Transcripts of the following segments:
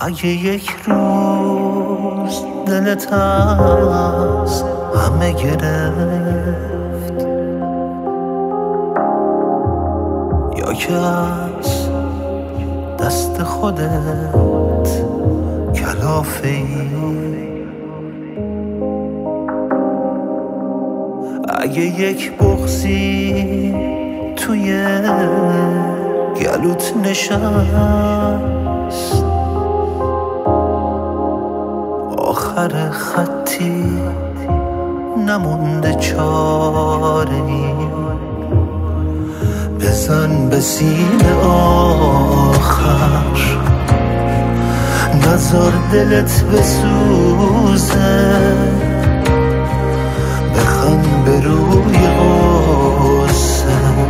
اگه یک روز دلت از همه گرفت یا که از دست خودت کلافه ای، اگه یک بغضی توی گلوت نشست، آخر خطی نمونده چاره‌ای، بزن به سینه آخر، نذار دلت بسوزه، بخند به روی غصه،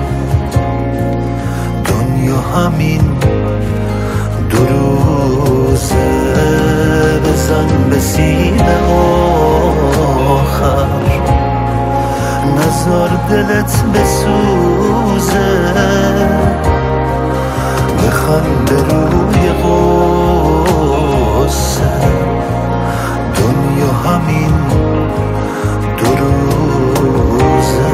دنیا همین دو روزه، بزن به سینه آخر، نذار دلت بسوزه، بخند به روی غصه، دنیا همین دو روزه.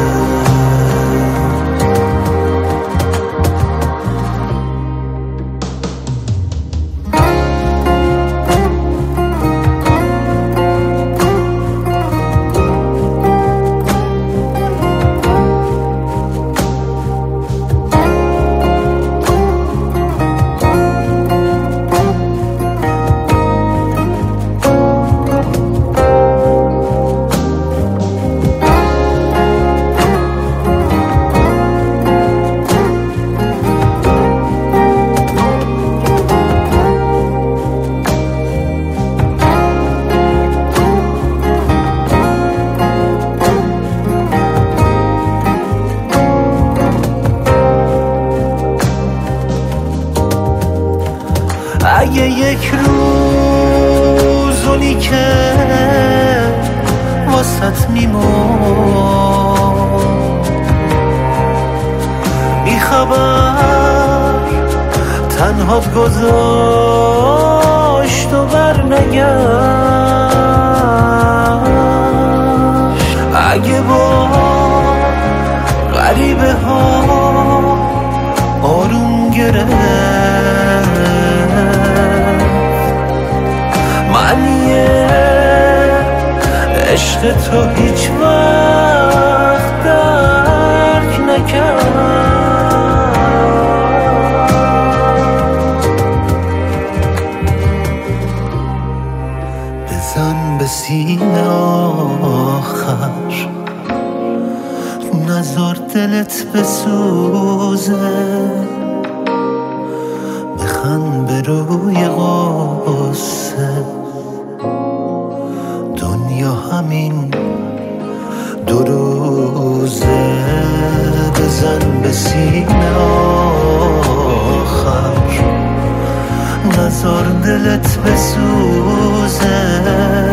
اگه یک روز اونی که واسط میمون بیخبر تنهات گذاشت و برنگشت، اگه با غریبه ها آروم گرفت، معنی عشق تو هیچ وقت درک نکرد، بزن به سینه آخر، نذار دلت بسوزه، بخند به روی غصه، دنیا همین دو روزه، بزن به سینه آخر، نذار دلت بسوزه،